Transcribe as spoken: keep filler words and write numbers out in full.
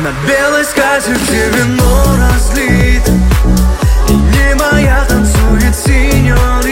над белой скатертью вино разлит, и небо я танцует синё.